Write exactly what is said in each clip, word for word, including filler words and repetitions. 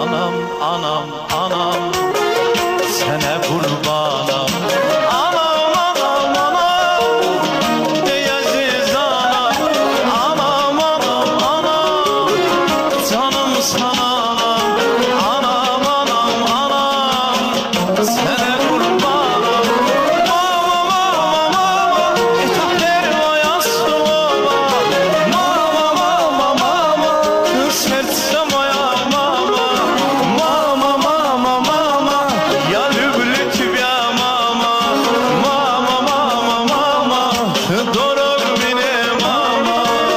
Anam, anam, anam, sene kurbanam. Anam, anam, anam, değersiz anam. Anam, anam, anam, canım sana anam. Anam, anam, anam, sene kurbanam. Mama, mama, mama, etekler boyası baba. Mama, mama, mama, kız sertsem ayağıma. Mama, mama, mama, ya lüblüt ya mama. Mama, mama, mama, dorog bine mama.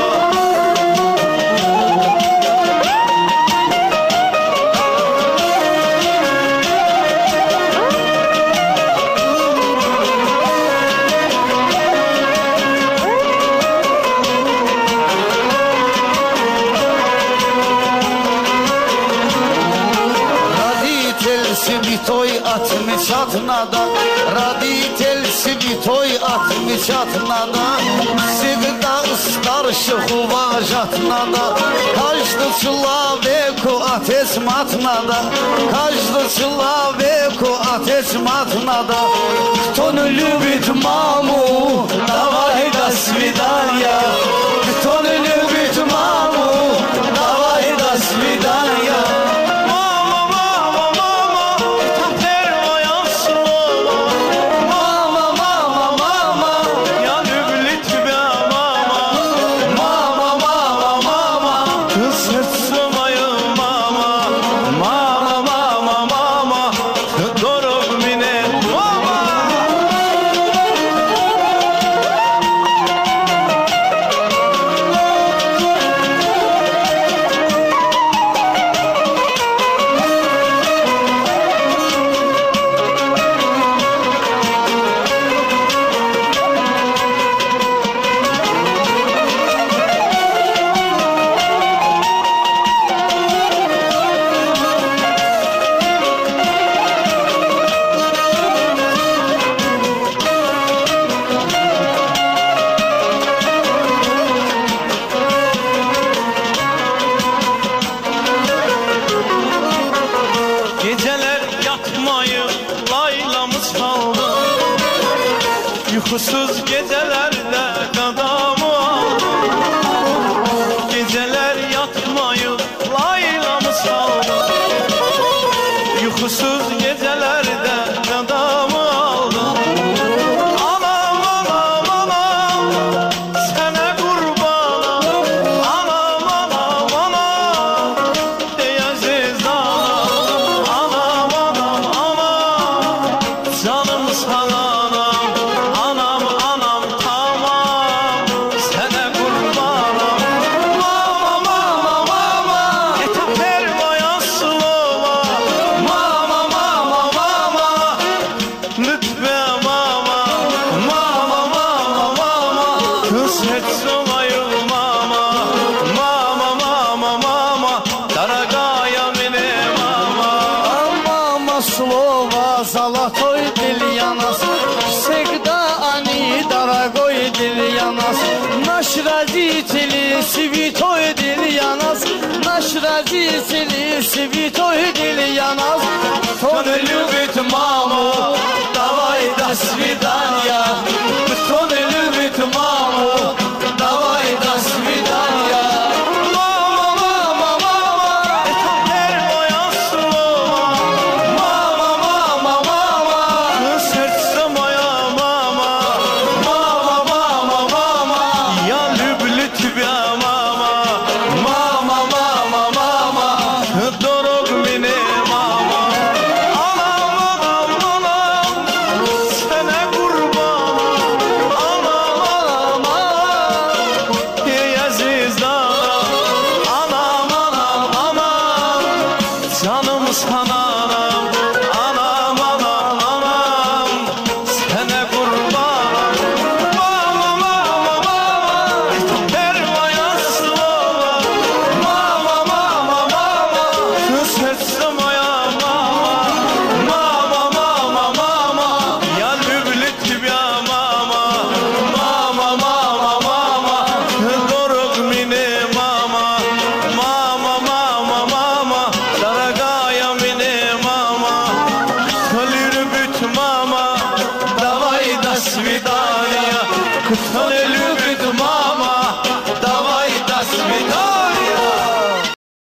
Raditel svitoy atmış atnada, Raditel svitoy atmış atnada, Sevda starşı huvajatnada, Каждый человеку отец мат надо, Каждый человеку отец мат надо. Кто не любит маму, давай до свидания. Кто не любит маму, давай до свидания. Geceler yatmayı laylamız kaldı. Uykusuz gecelerde gadamı aldı. Geceler yatmayı laylamız kaldı. Uykusuz gecelerde gadamı aldı. Anam, anam, anam, sana kurbanım. Anam, anam, anam, değersiz anam. Anam, anam, anam, canım sana anam. Anam, anam, tamam, sana kurbanım. Mama, mama, mama, etekler boyası baba. Mama, mama, mama, lütfe mama. Mama, mama, mama, kız etsem ayıl mama. Mama, mama, mama, дорогая мне мама. Мама, слово золотой для нас, всегда они дорогой для нас. Наш родители святой для нас, наш родители святой для нас. Кто не любит маму, давай до свидания. Кто не любит маму, давай до свидания. Canım sana